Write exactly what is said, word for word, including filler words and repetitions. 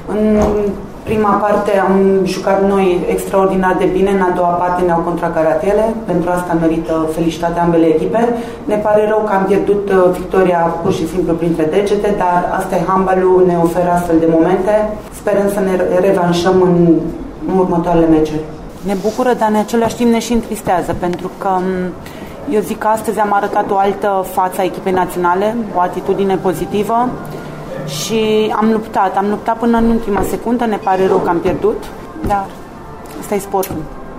În prima parte am jucat noi extraordinar de bine, în a doua parte ne-au contracarat ele, pentru asta merită felicitate ambele echipe. Ne pare rău că am pierdut victoria pur și simplu printre degete, dar asta e handbalul, ne oferă astfel de momente. Sperăm să ne revanșăm în, în următoarele meciuri. Ne bucură, dar în același timp ne și întristează, pentru că eu zic că astăzi am arătat o altă față a echipei naționale, o atitudine pozitivă și am luptat, am luptat până în ultima secundă, ne pare rău că am pierdut, dar asta e sportul.